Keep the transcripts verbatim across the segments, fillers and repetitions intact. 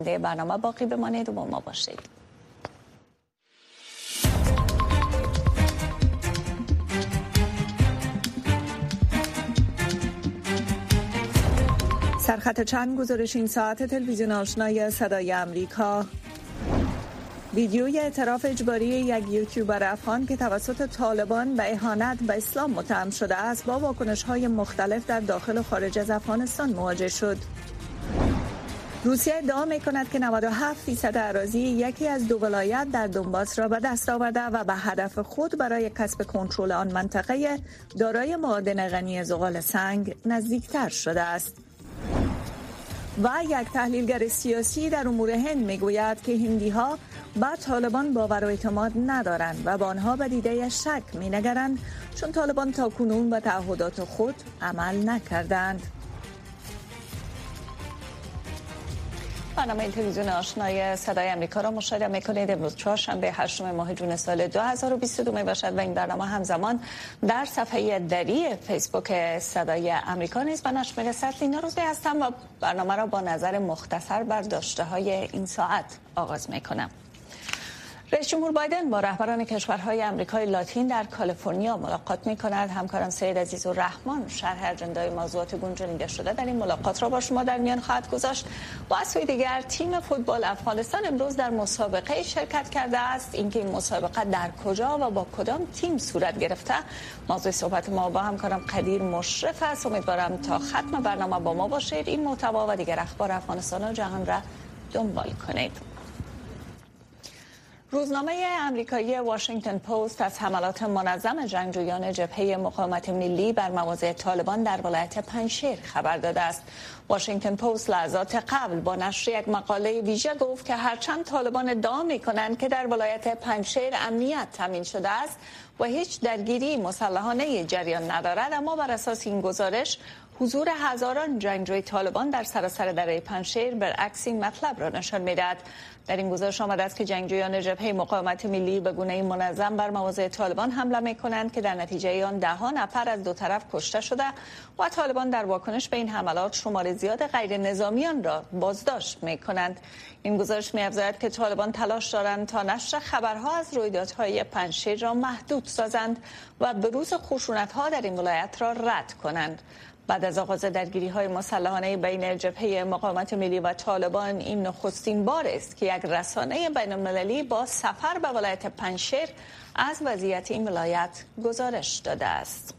برنامه باقی بمانید و با ما باشید. سرخط چند گزارش این ساعت تلویزیون آشنای صدای امریکا. ویدیوی اعتراف اجباری یک یوتیوبر افغان که توسط طالبان به اهانت به اسلام متهم شده است با واکنش‌های مختلف در داخل و خارج از افغانستان مواجه شد. روسیه ادعا می‌کند که نود و هفت درصد اراضی یکی از دو ولایت در دونباس را به دست آورده و به هدف خود برای کسب کنترل آن منطقه دارای معادن غنی زغال سنگ نزدیکتر شده است. و یک تحلیلگر سیاسی در امور هند میگوید که هندی‌ها به طالبان باور و اعتماد ندارند و به آنها به دیده شک می‌نگرند چون طالبان تاکنون به تعهدات خود عمل نکردند. برنامه تلویزیون آشنای صدای امریکا را مشاهده می‌کنید. امروز چهارشنبه هشتم ماه جون سال دو هزار و بیست و دو میباشد و این برنامه همزمان در صفحه دری فیسبوک صدای امریکا نیز به نشر می‌رسد. لینا روزبی هستم و برنامه را با نظر مختصر بر داشته‌های این ساعت آغاز می‌کنم. رئیس جمهور بایدن با رهبران کشورهای آمریکای لاتین در کالیفرنیا ملاقات می‌کند. همکارم سید عزیزالرحمن شرح اجندای موضوعات گنجانیده شده در این ملاقات را با شما در میان خواهد گذاشت. با از سوی دیگر تیم فوتبال افغانستان امروز در مسابقه شرکت کرده است. اینکه این مسابقه در کجا و با کدام تیم صورت گرفته موضوع صحبت ما با همکارم قدیر مشرف است. امیدوارم تا ختم برنامه با ما باشید. این محتوا و دیگر اخبار افغانستان و جهان را دنبال کنید. روزنامه آمریکایی واشنگتن پست از حملات منظم جنگجویان جبهه مقاومت ملی بر مواضع طالبان در ولایت پنجشیر خبر داده است. واشنگتن پست لحظات قبل با نشر یک مقاله ویژه گفت که هرچند طالبان ادعا می‌کنند که در ولایت پنجشیر امنیت تامین شده است و هیچ درگیری مسلحانه جریان ندارد، اما بر اساس این گزارش حضور هزاران جنگجوی طالبان در سراسر دره پنجشیر برعکس این مطلب را نشان می‌دهد. در این گزارش آمده است که جنگجویان جبهه مقاومت ملی به گونه‌ای منظم بر مواضع طالبان حمله می‌کنند که در نتیجه آن ده ها نفر از دو طرف کشته شده و طالبان در واکنش به این حملات شمار زیاد غیر نظامیان را بازداشت می‌کنند. این گزارش می‌افزاید که طالبان تلاش دارند تا نشر خبرها از رویدادهای پنجشیر را محدود سازند و بروز خشونت‌ها در این ولایت را رد کنند. بعد از آغاز درگیری‌های مسلحانه بین جبهه مقاومت ملی و طالبان، این نخستین بار است که یک رسانه بین‌المللی با سفر به ولایت پنجشیر از وضعیت این ولایت گزارش داده است.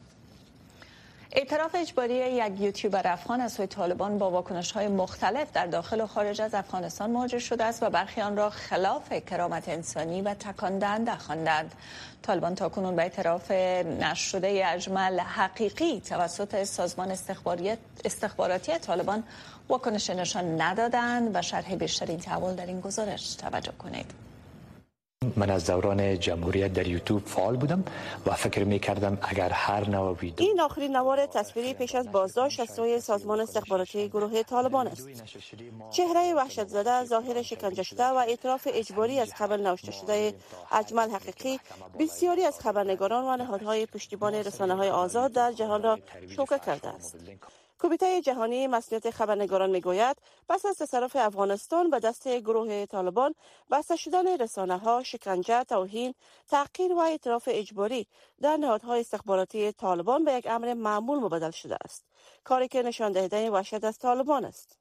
اعتراف اجباری یک یوتیوبر افغان از سوی طالبان با واکنش‌های مختلف در داخل و خارج از افغانستان مواجه شده است و برخی آن را خلاف کرامت انسانی و تکان دهنده خواندند. طالبان تاکنون به اعتراف نشده اجمل حقیقی توسط سازمان استخباراتی طالبان واکنش نشان ندادند و شرح بیشتر این تحول در این گزارش توجه کنید. من از دوران جمهوریت در یوتیوب فعال بودم و فکر می کردم اگر هر نوع ویدیو این آخرین نوار تصویری پیش از بازداشت از سوی سازمان استخباراتی گروه طالبان است. چهره وحشت زده، ظاهر شکنجه شده و اعتراف اجباری از قبل نوشته شده اجمل حقیقی بسیاری از خبرنگاران و نهادهای پشتیبان رسانه‌های آزاد در جهان را شوکه کرده است. کمیته جهانی مسئولیت خبرنگاران میگوید پس از تصرف افغانستان به دست گروه طالبان، بسته شدن رسانه‌ها، شکنجه، توهین، تحقیر و اعتراف اجباری در نهادهای استخباراتی طالبان به یک امر معمول مبدل شده است، کاری که نشان دهنده وحشت از طالبان است.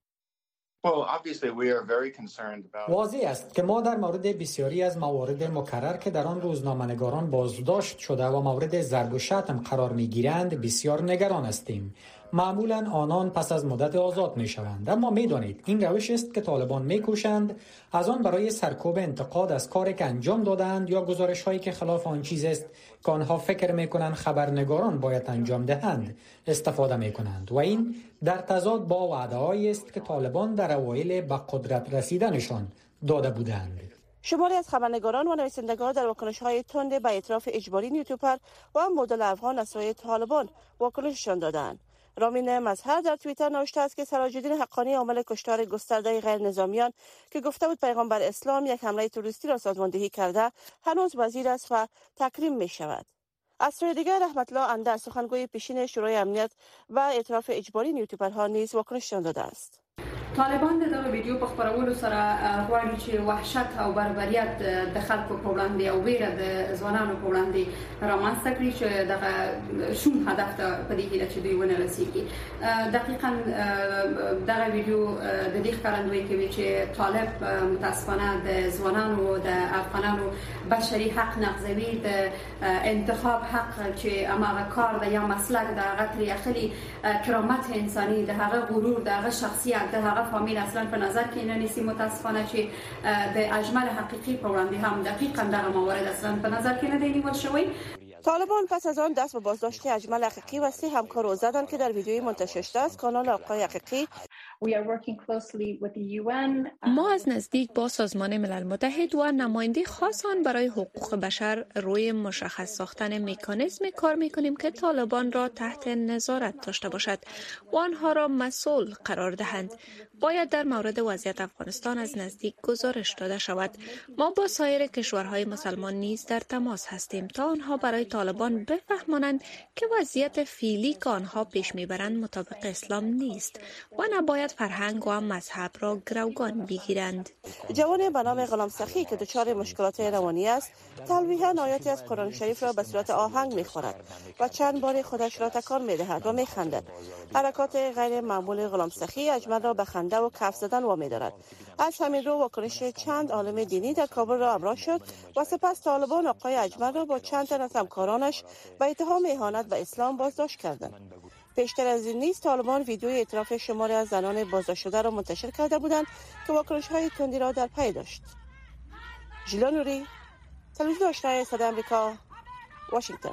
واضح است که ما در مورد بسیاری از موارد مکرر که در آن روزنامه‌نگاران بازداشت شده و مورد ضرب و شتم قرار می‌گیرند بسیار نگران هستیم. معمولا آنان پس از مدت آزاد می‌شوند، اما می‌دانید این روش است که طالبان می‌کوشند از آن برای سرکوب انتقاد از کاری که انجام دادند یا گزارش‌هایی که خلاف آن چیز است که آنها فکر می‌کنند خبرنگاران باید انجام دهند استفاده می‌کنند و این در تضاد با وعده‌هایی است که طالبان در اوایل به قدرت رسیدنشان داده بودند. شماری از خبرنگاران و نویسندگان در واکنش‌های تند به اعتراف اجباری یوتیوبر و مدل افغان از سوی طالبان واکنششان دادند. رامین مظهر در توییتر نوشته است که سراج‌الدین حقانی عامل کشتار گسترده غیر نظامیان که گفته بود پیغمبر اسلام یک حمله تروریستی را سازماندهی کرده هنوز وزیر است و تکریم می شود. از سوی دیگر رحمت الله اندر سخنگوی پیشین شورای امنیت و اعتراف اجباری یوتیوبرها نیز واکنش داده است. طالبان د دغه ویډیو په خپرولو سره غواړي چې وحشت او بربریت د خلکو په وړاندې او ویره د ځوانانو په وړاندې رامنځته کړي چې دغه شوم هدف ته په دې هیله چې دوی ونه رسیږي. دقیقاً دغه ویډیو د دې ښکارندویي کوي چې طالب متاسفانه د ځوانانو د افغانانو بشري حق نقضوي، د انتخاب حق چې هغه کار د یا مسلک د هغه ترې اخلي، کرامت انساني، د هغه غرور، د هغه شخصیت، د هغه فامیل اصلا په نظر کې نه نیسي. متاسفانه چې د اجمل حقیقی په وړاندې هم دقیقاً دغه موارد اصلا په نظر کې نه دی نیول شوی. طالبان پس از آن دست به بازداشت اجمل حقیقی و سه همکار او زدند که در ویدیویی منتشر شده است. کانال آقای حقیقی: ما از نزدیک با سازمان ملل متحد و نماینده خاص آن برای حقوق بشر روی مشخص ساختن مکانیزم کار می‌کنیم که طالبان را تحت نظارت داشته باشد و آنها را مسئول قرار دهند. باید در مورد وضعیت افغانستان از نزدیک گزارش داده شود. ما با سایر کشورهای مسلمان نیز در تماس هستیم تا آنها برای طالبان بفهمانند که وضعیت فعلی که آنها پیش میبرند مطابق اسلام نیست و نباید فرهنگ و مذهب را گروگان بگیرند. جوان به نام غلام سخی که دچار مشکلات روانی است، تلویحاً آیاتی از قرآن شریف را به صورت آهنگ می‌خواند و چند بار خودش را تکان می‌دهد و می‌خندد. حرکات غیر معمول غلام سخی اجمل را به خنده و کف زدن وامی‌دارد. از همین رو واکنش چند عالم دینی در کابل را همراه شد و سپس طالبان آقای اجمل را با چند تن از همکارانش به اتهام اهانت به اسلام بازداشت کردند. پیشتر از این نیز طالبان ویدیوی اعتراف شماری از زنان بازداشت شده را منتشر کرده بودند که واکنش‌های تندی را در پی داشت. ژیلا نوری، تلویزیون آشنای صدای آمریکا، واشنگتن.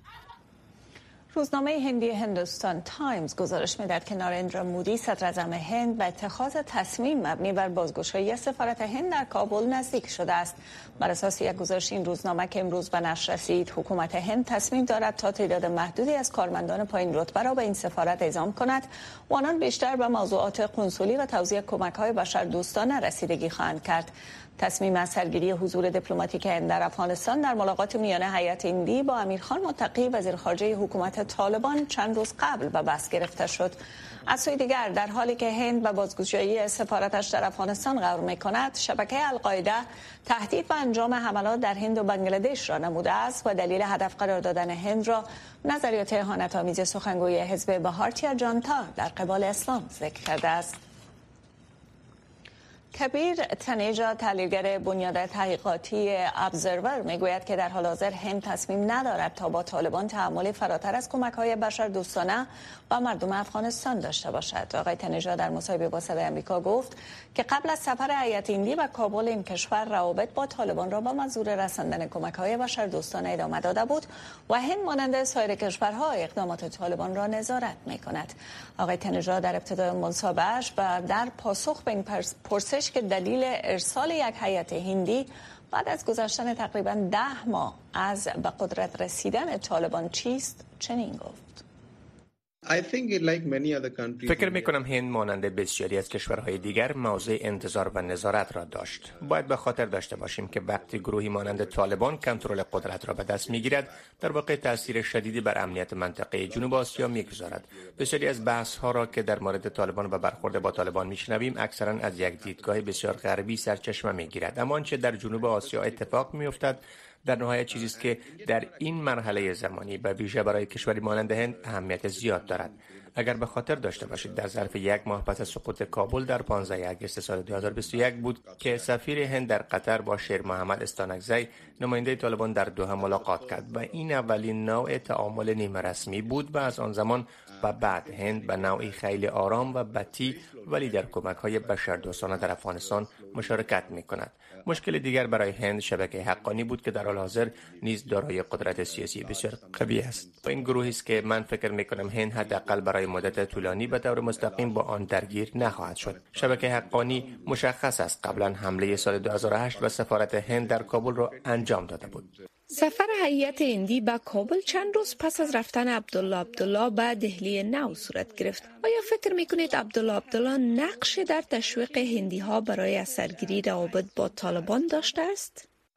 روزنامه هندی هندوستان تایمز گزارش می‌دهد که ناریندرا مودی صدراعظم هند به اتخاذ تصمیم مبنی بر بازگشایی سفارت هند در کابل نزدیک شده است. بر اساس یک گزارش این روزنامه که امروز به نشر رسید، حکومت هند تصمیم دارد تا تعداد محدودی از کارمندان پایین رتبه را به این سفارت اعزام کند و آنان بیشتر به موضوعات قنسولی و توزیع کمک‌های بشردوستانه رسیدگی خواهند کرد. تصمیم از سرگیری حضور دیپلماتیک هند در افغانستان در ملاقات میان هیئت هندی با امیرخان متقی وزیر خارجه حکومت طالبان چند روز قبل به بحث گرفته شد. از سوی دیگر در حالی که هند به بازگشایی سفارتش در افغانستان غور می‌کند، شبکه القاعده تهدید به انجام حملات در هند و بنگلادش را نموده است و دلیل هدف قرار دادن هند را نظریات اهانت‌آمیز سخنگوی حزب بهارتیا جانتا در قبال اسلام ذکر کرده است. کبیر تنیجا، تحلیلگر بنیاد تحقیقاتی ابزرور، میگوید که در حال حاضر هند تصمیم ندارد تا با طالبان تعاملی فراتر از کمک‌های بشردوستانه و مردم افغانستان داشته باشد. آقای تنیجا در مصاحبه با صدای آمریکا گفت که قبل از سفر هیئت هندی به کابل این کشور روابط با طالبان را با منظور رساندن کمک‌های بشردوستانه ادامه داده بود و هند مانند سایر کشورها اقدامات طالبان را نظارت می‌کند. آقای تنیجا در ابتدای مصاحبه‌اش و در پاسخ به این پرسش که دلیل ارسال یک هیئت هندی بعد از گذشتن تقریباً ده ماه از به قدرت رسیدن طالبان چیست چنین گفت: فکر میکنم هند مانند بسیاری از کشورهای دیگر موضع انتظار و نظارت را داشت. باید به خاطر داشته باشیم که وقتی گروهی مانند طالبان کنترل قدرت را به دست میگیرد، در واقع تاثیر شدیدی بر امنیت منطقه جنوب آسیا میگذارد. بسیاری از بحث ها را که در مورد طالبان و برخورد با طالبان میشنویم اکثرا از یک دیدگاه بسیار غربی سرچشمه میگیرد، اما آنچه در جنوب آسیا اتفاق میافتد در نهایت چیزی است که در این مرحله زمانی به ویژه برای کشوری مانند هند اهمیت زیاد دارد. اگر به خاطر داشته باشید در ظرف یک ماه پس از سقوط کابل در پانزدهم آگوست سال دو هزار و بیست و یک بود که سفیر هند در قطر با شیر محمد استانکزی نماینده طالبان در دوحه ملاقات کرد و این اولین نوع تعامل نیمه رسمی بود و از آن زمان و بعد هند به نوعی خیلی آرام و بطیء ولی در کمک‌های بشردوستانه در افغانستان مشارکت می‌کند. مشکل دیگر برای هند شبکه حقانی بود که در حال حاضر نیز دارای قدرت سیاسی بسیار قوی است. و این گروهی است که من فکر می‌کنم هند حداقل برای مدت طولانی به طور مستقیم با آن درگیر نخواهد شد. شبکه حقانی مشخص است قبلا حمله سال دو هزار و هشت و سفارت هند در کابل را انجام داده بود. سفر هیئت هندی به کابل چند روز پس از رفتن عبدالله عبدالله به دهلی نو صورت گرفت. آیا فکر میکنید عبدالله عبدالله نقش در تشویق هندی ها برای از سرگیری روابط با طالبان داشته است؟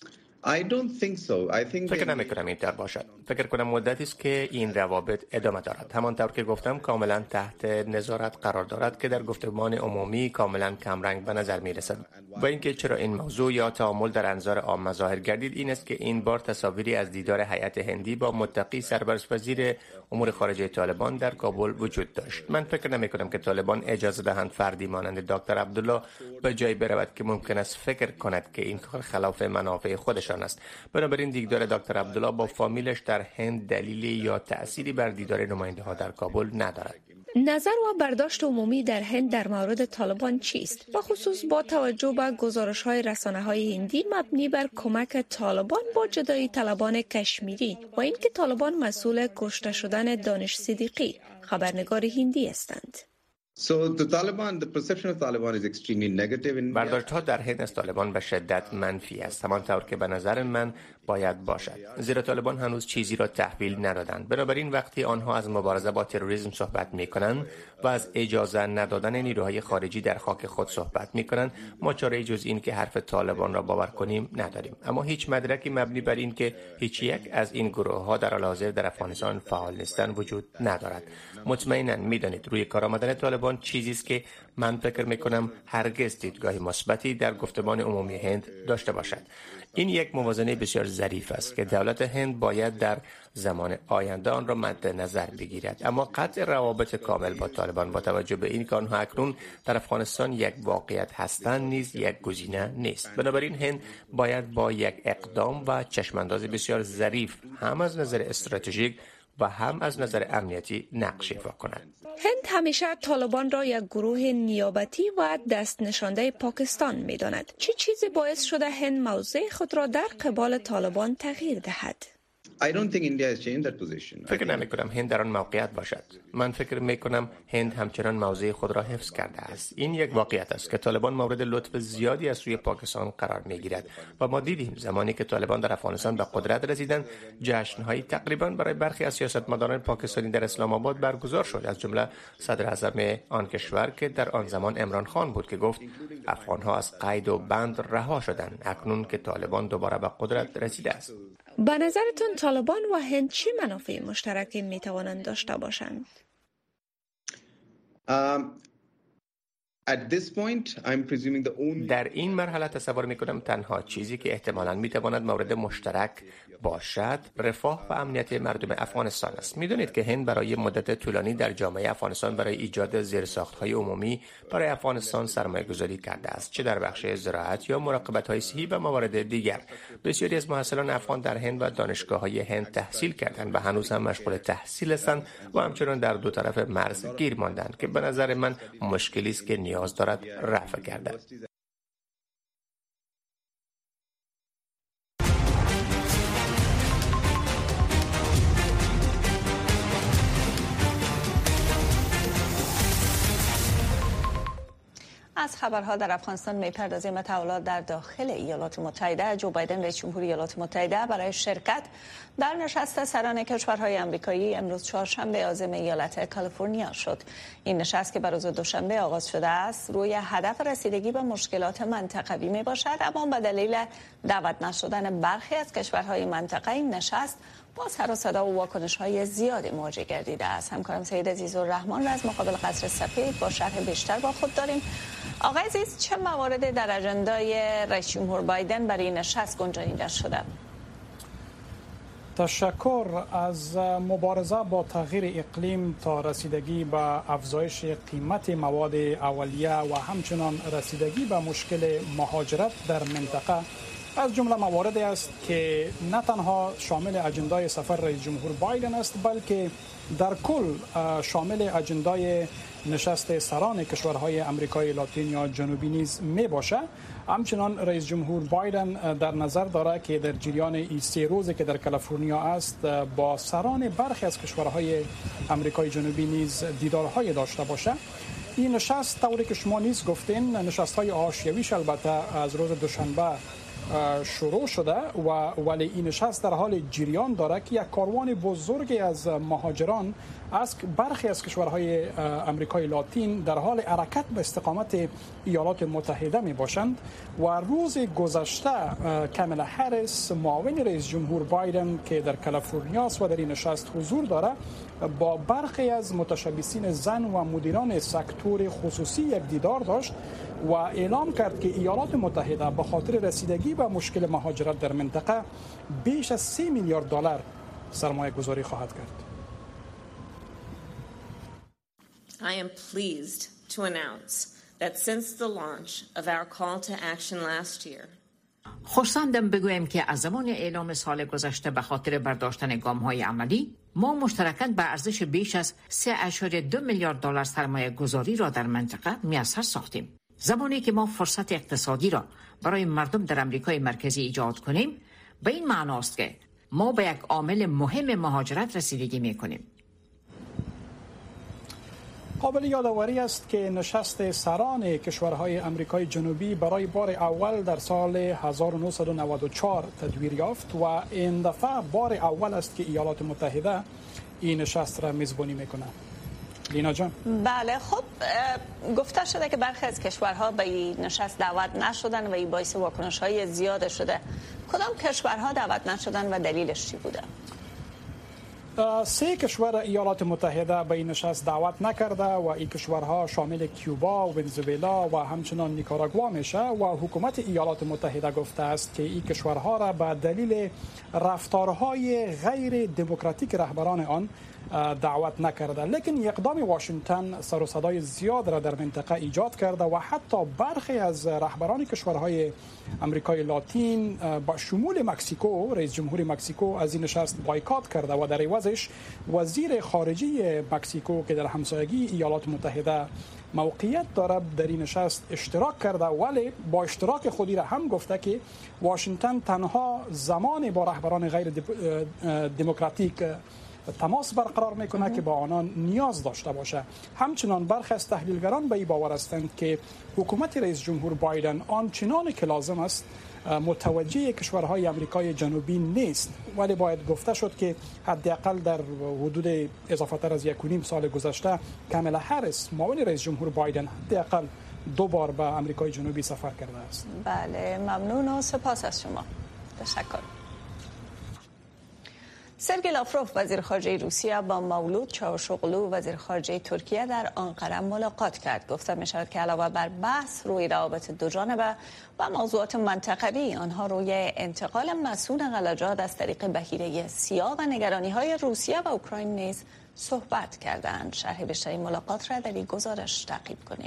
I don't think so. I think فکر نمی کنم اینطور باشد. فکر کنم مدتی است که این روابط ادامه دارد. همانطور که گفتم کاملا تحت نظارت قرار دارد که در گفتمان عمومی کاملا کمرنگ به نظر می رسد. و اینکه چرا این موضوع یا تعامل در انظار عام ظاهر گردید این است که این بار تصاویری از دیدار هیئت هندی با متقی سرپرست وزیر امور خارجه طالبان در کابل وجود داشت. من فکر نمی کنم که طالبان اجازه دهند فردی مانند دکتر عبدالله به جای برود که ممکن است فکر کند که این کار خلاف منافع خودشان است. بنابراین دیدار دکتر عبدالله با فامیلش در هند دلیلی یا تأثیری بر دیدار نماینده ها در کابل ندارد. نظر و برداشت عمومی در هند در مورد طالبان چیست؟ و خصوص با توجه به گزارش‌های رسانه‌های هندی مبنی بر کمک طالبان با جدایی طلبان کشمیری و اینکه طالبان مسئول کشته شدن دانش صدیقی، خبرنگار هندی هستند. So the Taliban, the perception of Taliban is extremely negative in برداشت‌ها در هند از طالبان به شدت منفی است، همانطور که به نظر من باید باشد. زیرا طالبان هنوز چیزی را تحویل ندادند. بنابراین وقتی آنها از مبارزه با تروریسم صحبت می‌کنند و از اجازه ندادن نیروهای خارجی در خاک خود صحبت می‌کنند، ما چاره‌ای جز این که حرف طالبان را باور کنیم نداریم. اما هیچ مدرکی مبنی بر این که هیچ یک از این گروه‌ها در حال حاضر در افغانستان فعال نیستند وجود ندارد. مطمئناً می‌دانید روی کار آمدن طالبان چیزی است که من فکر می‌کنم هرگز دیدگاه مثبتی در گفتمان عمومی هند داشته باشد. این یک موازنه بسیار ظریف است که دولت هند باید در زمان آینده آن را مد نظر بگیرد. اما قطع روابط کامل با طالبان با توجه به این که آنها اکنون در افغانستان یک واقعیت هستند نیز یک گزینه نیست. بنابراین هند باید با یک اقدام و چشمانداز بسیار ظریف هم از نظر استراتژیک و هم از نظر امنیتی نقش ایفا کند. هند همیشه طالبان را یک گروه نیابتی و دست نشانده پاکستان می داند. چه چیزی باعث شده هند موضع خود را در قبال طالبان تغییر دهد؟ I don't think India has changed that position. فکر نمی کنم هند در آن موقعیت باشد. من فکر می کنم هند همچنان موضع خود را حفظ کرده است. این یک واقعیت است که طالبان مورد لطف زیادی از سوی پاکستان قرار می گیرد و ما دیدیم زمانی که طالبان در افغانستان به قدرت رسیدند جشن‌های تقریبا برای برخی از سیاستمداران پاکستانی در اسلام آباد برگزار شد، از جمله صدر اعظم آن کشور که در آن زمان عمران خان بود که گفت افغان‌ها از قید و بند رها شدند اکنون که طالبان دوباره به قدرت رسیده است. به نظرتون طالبان و هند چه منافع مشترکی می توانند داشته باشند؟ Um, at this point, I'm presuming the only... در این مرحله تصور می کنم تنها چیزی که احتمالاً می تواند مورد مشترک باشد رفاه و امنیت مردم افغانستان است. می دانید که هند برای مدت طولانی در جامعه افغانستان برای ایجاد زیرساخت‌های عمومی برای افغانستان سرمایه گذاری کرده است، چه در بخش زراعت یا مراقبت‌های صحی و موارد دیگر. بسیاری از محصلان افغان در هند و دانشگاه‌های هند تحصیل کردند و هنوز هم مشغول تحصیل هستند و همچنان در دو طرف مرز گیر ماندند که به نظر من مشکلی است که نیاز دارد رفع گردد. از خبرها در افغانستان می‌پردازیم. تحولات در داخل ایالات متحده. جو بایدن رئیس جمهور ایالات متحده برای شرکت در نشست سران کشورهای آمریکایی امروز چهارشنبه عازم ایالت کالیفرنیا شد. این نشست که بر روز دوشنبه آغاز شده است روی هدف رسیدگی به مشکلات منطقوی میباشد، اما به دلیل دعوت نشدن برخی از کشورهای منطقه این نشست با سر و صدا و واکنش‌های زیادی مواجه گردیده است. همکارم سید عزیزالرحمن را از مقابل قصر سفید با شرح بیشتر با خود داریم. آقای عزیز، چه مواردی در اجندای رئیس جمهور بایدن برای نشست گنجانیده شده؟ تشکر. از مبارزه با تغییر اقلیم تا رسیدگی به افزایش قیمت مواد اولیه و همچنان رسیدگی به مشکل مهاجرت در منطقه از جمله مواردی است که نه تنها شامل اجندای سفر رئیس جمهور بایدن است، بلکه در کل شامل اجندای نشست سران کشورهای آمریکای لاتین یا جنوبی نیز می باشه. همچنان رئیس جمهور بایدن در نظر دارد که در جریان این سه روزی که در کالیفرنیا است با سران برخی از کشورهای آمریکای جنوبی نیز دیدارهای داشته باشه. این نشست طوری که شما نیز گفتین نشست‌های حاشیه‌ایش البته از روز دوشنبه شروع شده و ولی این نشست در حال جریان داره که یک کاروان بزرگی از مهاجران است که برخی از کشورهای آمریکای لاتین در حال حرکت به استقامت ایالات متحده می باشند و روز گذشته کامالا هریس معاون رئیس جمهور بایدن که در کالیفرنیا است و در این نشست حضور داره با برخی از متشبثین زن و مدیران سکتور خصوصی یک دیدار داشت و اعلام کرد که ایالات متحده به خاطر رسیدگی به مشکل مهاجرت در منطقه بیش از سه میلیارد دلار سرمایه گذاری خواهد کرد. I am pleased to announce that since the launch of our call to action last year خوشحالم بگویم که از زمان اعلام سال گذشته به خاطر برداشتن گام‌های عملی ما مشترکاً به ارزش بیش از سه اشاره دو میلیارد دلار سرمایه گذاری را در منطقه میسر ساختیم. زمانی که ما فرصت اقتصادی را برای مردم در آمریکای مرکزی ایجاد کنیم، به این معناست که ما به یک عامل مهم مهاجرت رسیدگی می‌کنیم. قابل یادآوری است که نشست سران کشورهای آمریکای جنوبی برای بار اول در سال هزار و نهصد و نود و چهار تدویر یافت و این دفعه بار اول است که ایالات متحده این نشست را میزبانی میکنه. لینا جان. بله، خب گفته شده که برخی از کشورها به این نشست دعوت نشدن و این باعث واکنش‌های زیاد شده. کدام کشورها دعوت نشدن و دلیلش چی بوده؟ سه کشور ایالات متحده به این نشست دعوت نکرده و این کشورها شامل کیوبا و ونزوئلا و همچنان نیکاراگوا میشه و حکومت ایالات متحده گفته است که این کشورها را به دلیل رفتارهای غیر دموکراتیک رهبران آن دعوت نکرده. لیکن اقدام واشنگتن سر و صدای زیاد را در منطقه ایجاد کرده و حتی برخی از رهبران کشورهای آمریکای لاتین با شمول مکزیکو، رئیس جمهور مکزیکو از این نشست بایکات کرده و در عوضش وزیر خارجه مکزیکو که در همسایگی ایالات متحده موقعیت داره در این نشست اشتراک کرده، ولی با اشتراک خودی را هم گفته که واشنگتن تنها زمان با رهبران غیر دموکراتیک تماس برقرار میکنه که با آنان نیاز داشته باشه. همچنان برخی از تحلیلگران به این باور هستند که حکومت رئیس جمهور بایدن آنچنان که لازم است متوجه کشورهای آمریکای جنوبی نیست، ولی باید گفته شد که حداقل در حدود اضافه تر از یک و نیم سال گذشته کامالا هریس معاون رئیس جمهور بایدن حداقل دو بار به آمریکای جنوبی سفر کرده است. بله، ممنون و سپاس از شما. تشکر. سرگئی لاوروف وزیر خارجه روسیه با مولود چاوشوغلو وزیر خارجه ترکیه در آنقره ملاقات کرد. گفته می شود که علاوه بر بحث روی روابط دو جانبه و موضوعات منطقوی، آنها روی انتقال مسئول غلجات از طریق بحیره سیاه و نگرانی های روسیه و اوکراین نیز صحبت کردند. شرح بیشتر ملاقات را در این گزارش تعقیب کنید.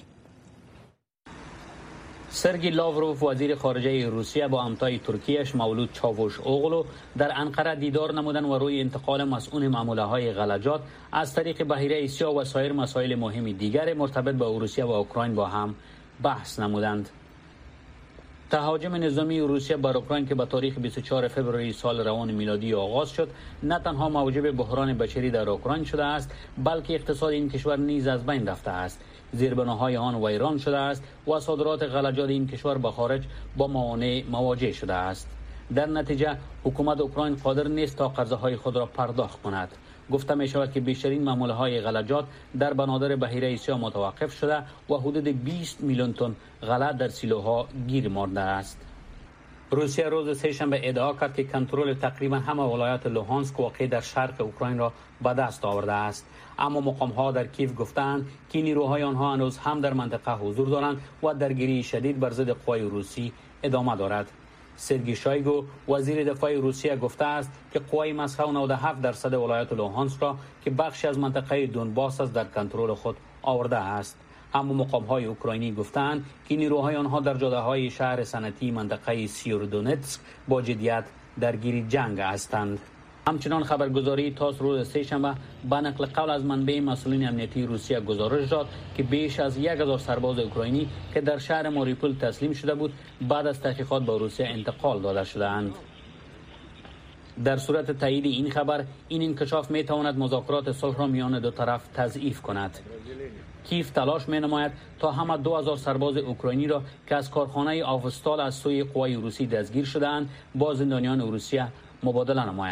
سرگئی لاوروف وزیر خارجه روسیه با همتای ترکیهش مولود چاوشوغلو در انقره دیدار نمودند و روی انتقال مسئول معامله‌های غلجات از طریق بحیره سیاه و سایر مسائل مهم دیگر مرتبط با روسیه و اوکراین با هم بحث نمودند. تهاجم نظامی روسیه بر اوکراین که به تاریخ بیست و چهارم فوریه سال روان میلادی آغاز شد، نه تنها موجب بحران بشری در اوکراین شده است، بلکه اقتصاد این کشور نیز از بین رفته است. زیربناهای آن ویران شده است و صادرات غلجات این کشور به خارج با موانع مواجه شده است. در نتیجه حکومت اوکراین قادر نیست تا قرضه های خود را پرداخت کند. گفته می شود که بیشترین معامله های غلجات در بنادر بحیره سیاه متوقف شده و حدود بیست میلیون تن غله در سیلوها گیر مانده است. روسیه روز سه‌شنبه ادعا کرد که کنترل تقریبا همه ولایات لوهانسک واقع در شرق اوکراین را به دست آورده است، اما مقام‌ها در کیف گفتند که نیروهای آنها هنوز هم در منطقه حضور دارند و درگیری شدید بر ضد قوای روسی ادامه دارد. سرگئی شایگو وزیر دفاع روسیه گفته است که قوای مسکو نود و هفت درصد ولایت لوهانسک را که بخشی از منطقه دونباس است در کنترل خود آورده است. اما مقام‌های اوکراینی گفتند که نیروهای آنها در جاده‌های شهر صنعتی منطقه سیورودونتسک با جدیت درگیر جنگ هستند. همچنان خبرگزاری تاس روز سه‌شنبه به نقل قول از منبع مسئولین امنیتی روسیه گزارش داد که بیش از یک هزار سرباز اوکراینی که در شهر ماریوپول تسلیم شده بود بعد از تحقیقات به روسیه انتقال داده شدند. در صورت تایید این خبر، این انکشاف می تواند مذاکرات صلح را میان دو طرف تضعیف کند. کیف تلاش می نماید تا همه دو هزار سرباز اوکراینی را که از کارخانه آوستال از سوی قوای روسی دستگیر شدند با زندانیان روسیه مبادله نمایند.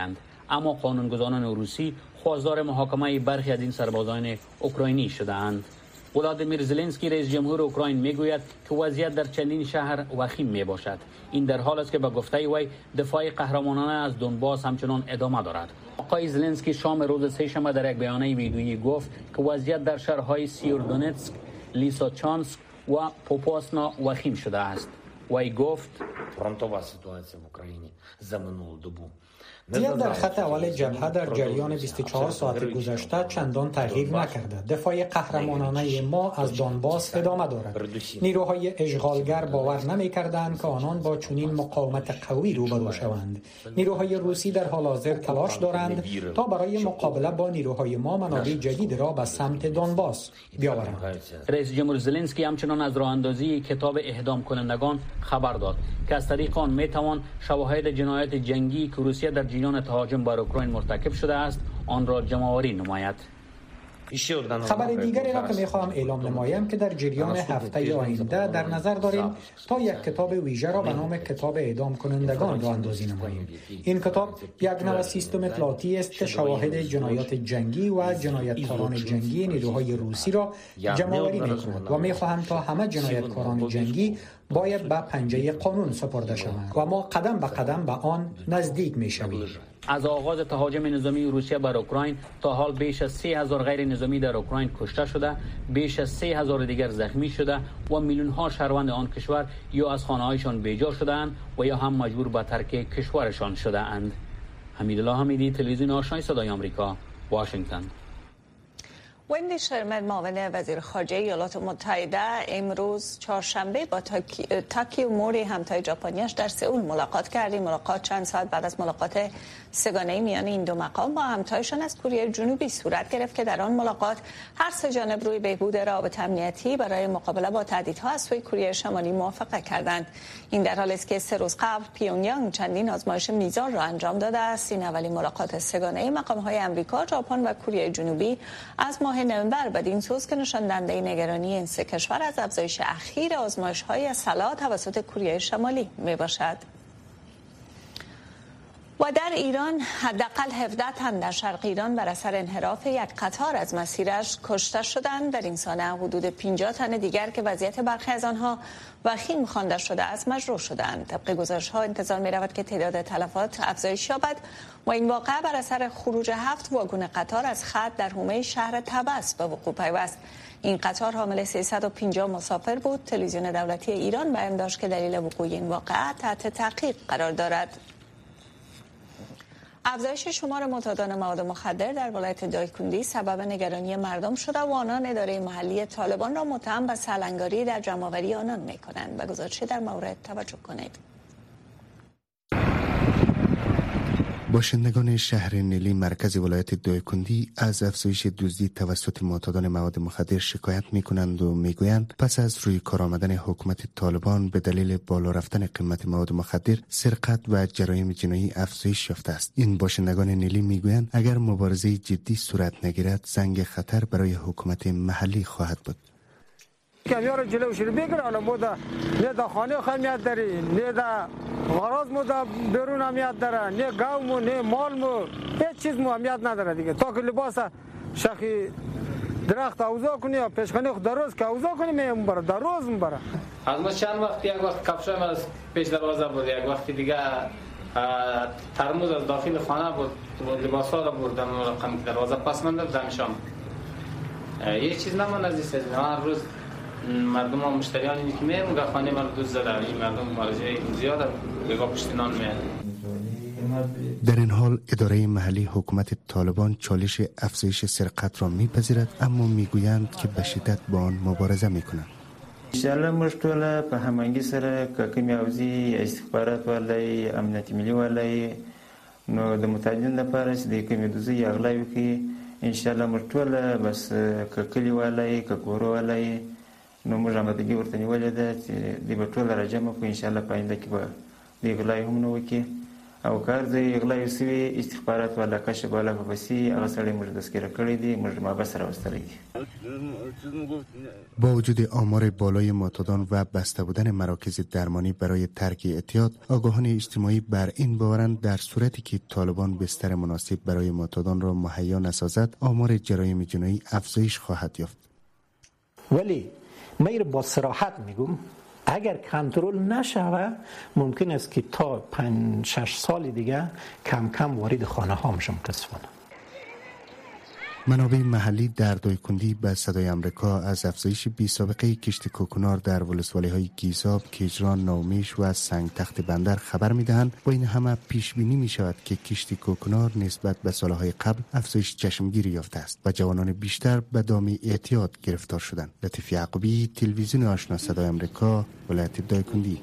اما قانونگذاران روسی خواستار محاکمه برخی از این سربازان اوکراینی شدهاند. ولادیمیر زلنسکی رئیس جمهور اوکراین میگوید که وضعیت در چندین شهر وخیم می باشد. این در حال است که به گفته وی دفاع قهرمانانه از دونباس همچنان ادامه دارد. آقای زلنسکی شام روز سه‌شنبه در یک بیانیه ویدیویی گفت که وضعیت در شهرهای سیوردونتسک، لیساچانسک و پوپاسنا وخیم شده است. وی گفت фронтова ситуація в Україні за минулу добу وضعیت در خط اول جبهه در جریان بیست و چهار ساعت گذشته چندان تغییر نکرده. دفاع قهرمانانه ما از دونباس ادامه دارد. نیروهای اشغالگر باور نمی‌کردند که آنان با چنین مقاومت قوی روبرو شوند. نیروهای روسی در حال حاضر تلاش دارند تا برای مقابله با نیروهای ما منابع جدید را به سمت دونباس بیاورند. رئیس جمهور زلنسکی همچنان از راه اندازی کتاب اعدام کنندگان خبر داد که از طریق آن میتوان شواهد جنایات جنگی که روسیه در جریان تهاجم بر اوکراین مرتکب شده است آن را جمع‌آوری نماید. خبر دیگری را که میخواهم اعلام نمایم که در جریان هفته آینده در نظر داریم تا یک کتاب ویژه را به نام کتاب اعدام کنندگان را اندازی نماییم. این کتاب یک نوع سیستم اطلاعاتی است که شواهد جنایات جنگی و جنایتکاران جنگی نیروهای روسی را جمع‌آوری میکند و میخواهم تا همه جنایتکاران جنگی باید به پنجه قانون سپرده شوند و ما قدم به قدم به آن نزدیک میشویم. از آغاز تهاجم نظامی روسیه بر اوکراین تا حال بیش از سه هزار غیر نظامی در اوکراین کشته شده، بیش از سه هزار دیگر زخمی شده و میلیون ها شهروند آن کشور یا از خانه‌هایشان بیجا شده‌اند و یا هم مجبور به ترک کشورشان شده‌اند. حمیدالله حمیدی، تلویزیون آشنای صدای آمریکا، واشنگتن. وندی شرمن معاون وزیر خارجه ایالات متحده امروز چهارشنبه با تاکیو موری همتای ژاپنیش در سئول ملاقات کرد. ملاقات چند ساعت بعد از ملاقات سه‌گانه‌ای میان این دو مقام با همتایشان از کره جنوبی صورت گرفت که در آن ملاقات هر سه جانب روی بهبود روابط امنیتی برای مقابله با تهدیدها از سوی کره شمالی موافقت کردند. این در حالی است که سه روز قبل پیونگیانگ چندین آزمایش میزان را انجام داده است. این اولین ملاقات سه‌گانه‌ای مقام‌های آمریکا، ژاپن و کره جنوبی از ماه نوامبر بدین سوز که نشان دهنده نگرانی این سه کشور از افزایش اخیر آزمایش‌های اسلحه توسط کره شمالی میباشد. و در ایران حداقل هفده تن در شرق ایران بر اثر انحراف یک قطار از مسیرش کشته شدند. در این سانحه حدود پنجاه تن دیگر که وضعیت برخی از آنها وخیم خوانده شده است مجروح شدند. طبق گزارش‌ها انتظار می‌رود که تعداد تلفات افزایش یابد و این واقعه بر اثر خروج هفت واگن قطار از خط در حومه شهر طبس به وقوع پیوست. این قطار حامل سیصد و پنجاه مسافر بود. تلویزیون دولتی ایران بیان داشت که دلیل وقوع این واقعه تحت تحقیق قرار دارد. افزایش شمار معتادان مواد مخدر در ولایت دایکندی سبب نگرانی مردم شده و آنان اداره محلی طالبان را متهم به سرلنگاری در جمع‌آوری آنان می‌کنند. به گزارش در مورد توجه کنید. باشندگان شهر نیلی مرکز ولایت دایکندی از افزایش دزدی توسط معتادان مواد مخدر شکایت می کنند و می گویند پس از روی کار آمدن حکومت طالبان به دلیل بالا رفتن قیمت مواد مخدر، سرقت و جرایم جنایی افزایش یافته است. این باشندگان نیلی می گویند اگر مبارزه جدی صورت نگیرد زنگ خطر برای حکومت محلی خواهد بود. کمیار جلوش رو بگیره، حالا مودا نه دا خانه خمیت داری، نه دا غراض مودا بیرون همیت داره، نه گاومو نه مالمو هیچ چیز مو همیت نداره دیگه. تا که لباس شخی درخت اوزا کنی یا پیشخانه خود دروز که اوزا کنی میام برا دروز میبره. از ما چند وقت یک وقت کفشای من از پیش دروازه بود، یک وقت دیگه ترموز از داخل خانه بود، لباسا رو بردم و رقم دروازه پس من دادمشام. یه چیز نمون از این هر روز مردم ها مشتریان اینی که میرم گه خانه من دوست زده این مردم مراجعه زیاده بگاه پشتینان میاد. در این حال اداره محلی حکومت طالبان چالش افزایش سرقت را میپذیرد اما میگویند که به شدت با آن مبارزه میکنند. انشاءالله مشتوله په همانگی سره که کمی اوزی استخبارات والای امنیتی ملی والای نو د متعددین لپاره چې د کمی دوزی اغلاوی که انشاءالله مشتوله بس که کلی والای که گورو والای نو موږ آمادګي ورته نیولې ده چې د بټول راجمه کو ان شاء الله پاینده کې به د غلای هم نو کې او کار زی اغلا یوسوی استخبارات ولا کش بالا فسی هغه سړی موږ تذکره کړی دی موږ ما بس راوستلی دی. با وجود آمار بالای معتادان و بسته بودن مراکز درمانی برای ترک اعتیاد، آگاهان اجتماعی بر این باورند در صورتی که طالبان بستر مناسب برای معتادان را مهیا نسازد، آمار جرایم جنایی افزایش خواهد یافت. ولی من با صراحت میگم اگر کنترل نشوه ممکن است که تا پنج شش سال دیگه کم کم وارد خانه ها میشه متاسفانه. منابع محلی در دایکندی به صدای امریکا از افزایش بی سابقه کشت کوکنار در ولسوالی‌های گیزاب، کیجران، نومیش و سنگ تخت بندر خبر می‌دهند. با این همه پیش بینی می‌شود که کشت کوکنار نسبت به سالهای قبل افزایش چشمگیری یافته است و جوانان بیشتر به دام اعتیاد گرفتار شدند. لطیف یعقوبی، تلویزیون آشنا صدای امریکا، ولایت دایکندی.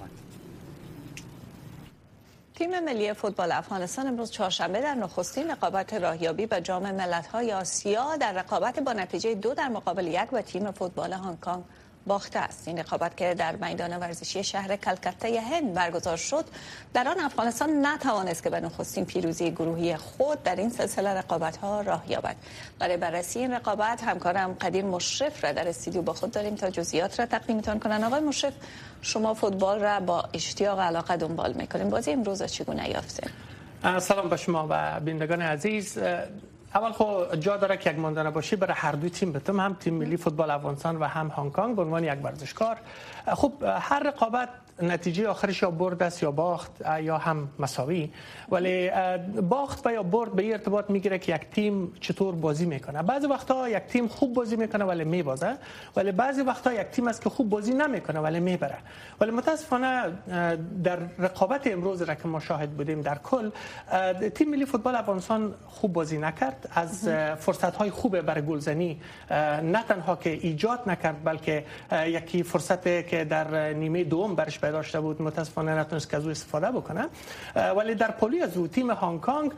تیم ملی فوتبال افغانستان امروز چهارشنبه در نخستین رقابت راهیابی به جام ملت‌های آسیا در رقابت با نتیجه دو در مقابل یک به تیم فوتبال هنگ کنگ باخته است. این رقابت که در میدان ورزشی شهر کلکته هند برگزار شد، در آن افغانستان نتوانست که به نخستین پیروزی گروهی خود در این سلسله رقابت‌ها راه یابد. برای بررسی این رقابت همکارم قدیر مشرف را در استودیو با خود داریم تا جزئیات را تقدیمتان کنند. آقای مشرف، شما فوتبال را با اشتیاق و علاقه دنبال می‌کنید. بازی امروز چگونه یافتید؟ سلام به شما و بینندگان عزیز. اول خب جا داره که یک ماندنه باشی برای هر دو تیم بتم، هم تیم ملی فوتبال افغانستان و هم هنگ کنگ به عنوان یک ورزشکار. خب هر رقابت نتیجه آخرش یا برد است یا باخت یا هم مساوی، ولی باخت و یا برد به این ارتباط میگیره که یک تیم چطور بازی میکنه. بعضی وقتا یک تیم خوب بازی میکنه ولی میبازه، ولی بعضی وقتا یک تیم است که خوب بازی نمیکنه ولی میبره. ولی متاسفانه در رقابت امروز را که ما شاهد بودیم در کل تیم ملی فوتبال افغانستان خوب بازی نکرد. از فرصت های خوب برای گلزنی نه تنها که ایجاد نکرد بلکه یکی فرصت که در نیمه دوم برش داشته بود متاسفانه نتونست که از او استفاده بکنه. ولی در پلی از او تیم هنگ کنگ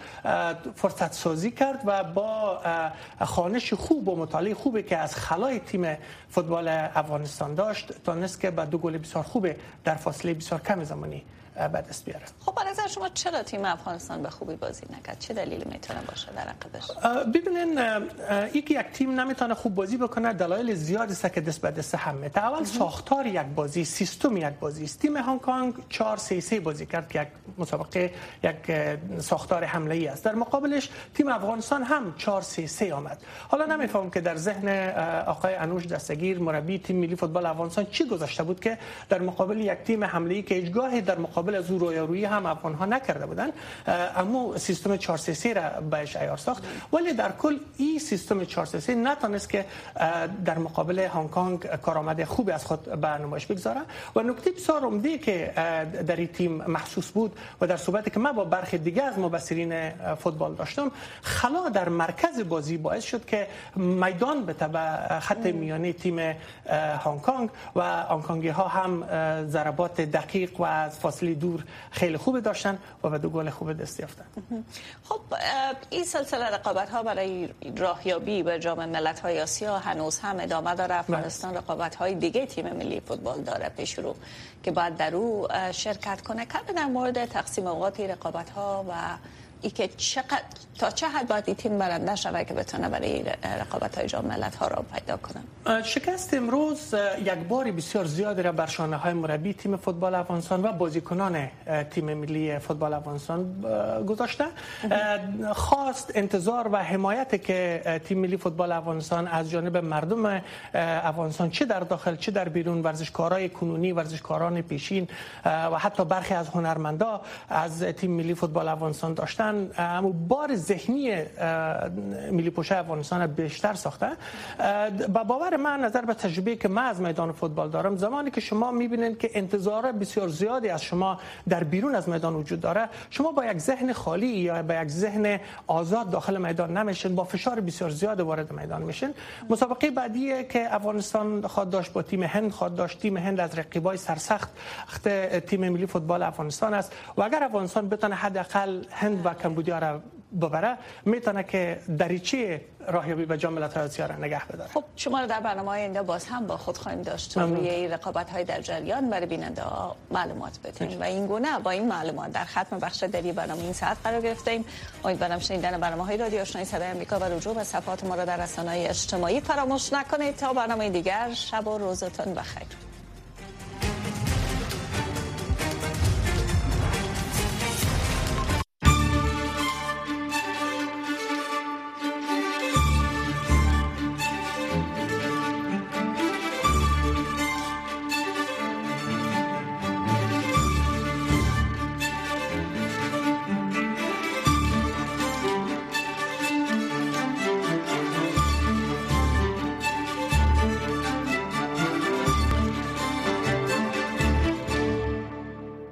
فرصت سازی کرد و با خوانش خوب و مطالعه خوبی که از خلای تیم فوتبال افغانستان داشت تونست که با دو گل بسیار خوبه در فاصله بسیار کم زمانی به دست بیاره. خب به نظر شما چرا تیم افغانستان به خوبی بازی نکرد؟ چه دلیلی میتونه باشه در عقبش؟ ببینین یکی یک تیم نمیتونه خوب بازی بکنه، دلایل زیادی است که دست به دست هم میته. اول ساختار یک بازی، سیستم یک بازی است. تیم هنگ کنگ چهار سه سه بازی کرد که یک مسابقه یک ساختار حمله ای است. در مقابلش تیم افغانستان هم چهار سه سه آمد. حالا نمیفهمم که در ذهن آقای انوش دستگیر مربی تیم ملی فوتبال افغانستان چی گذاشته بود که در مقابل یک تیم حمله ای که هیچگاه در مقابل از او رویارویی هم افغان ها نکرده بودن، اما سیستم چهار سه سه را بهش عیار ساخت. ولی در کل این سیستم چهار سه سه نتونست که در مقابل هنگ کنگ کارآمد خوبی از خود به نمایش بگذاره. و نکته بسیار عمده که در این تیم محسوس بود و در صحبتی که من با برخی دیگه از مبصرین فوتبال داشتم، خلا در مرکز بازی باعث شد که میدان به تبع خط میانی تیم هنگ کنگ و هنگ کنگی ها هم ضربات دقیق و از فاصله دور خیلی خوب داشتن و به دو گل خوب دست یافتن. خب این سلسله رقابت ها برای راهیابی به جام ملت‌های آسیا هنوز هم ادامه داره. افغانستان رقابت های دیگه تیم ملی فوتبال داره پیش رو که باید در او شرکت کنه. کمی در مورد تقسیم اوقات رقابت ها و ای که چقدر تا چه حد باید این تیم برنده شود که بتونه برای رقابت‌های جام ملت‌ها را پیدا کنه؟ شکست امروز یک باری بسیار زیادی را بر شانه‌های مربی تیم فوتبال افغانستان و بازیکنان تیم ملی فوتبال افغانستان گذاشته. خواست انتظار و حمایت که تیم ملی فوتبال افغانستان از جانب مردم افغانستان چه در داخل چه در بیرون، ورزشکارای کنونی، ورزشکاران پیشین و حتی برخی از هنرمندا از تیم ملی فوتبال افغانستان داشتن، اما بار ذهنی ملی پوشه افغانستان بیشتر ساخته. با باور من، نظر به تجربه که من از میدان فوتبال دارم، زمانی که شما میبینید که انتظار بسیار زیادی از شما در بیرون از میدان وجود داره، شما با یک ذهن خالی یا با یک ذهن آزاد داخل میدان نمیشین، با فشار بسیار زیاد وارد میدان میشین. مسابقه بعدی که افغانستان خواهد داشت با تیم هند خواهد داشت. تیم هند از رقیبای سرسخت تیم ملی فوتبال افغانستان است و اگر افغانستان بتونه حداقل هند و کمبودیا را ببره میتونه که دریچه راهیابی به جام ملت‌های آسیا را نگه بداره. خب شما رو در برنامه آینده باز هم با خود خواهیم داشت تا روی رقابت‌های در جریان برای بیننده‌ها معلومات بدیم و این گونه با این معلومات در ختم بخش دری برنامه این ساعت قرار گرفتیم. امیدوارم شنیدن برنامه‌های رادیو آشنای صدای آمریکا و رجوع به صفحات ما را در رسانه‌های اجتماعی فراموش نکنید. تا برنامه دیگر شب و روزتون بخیر.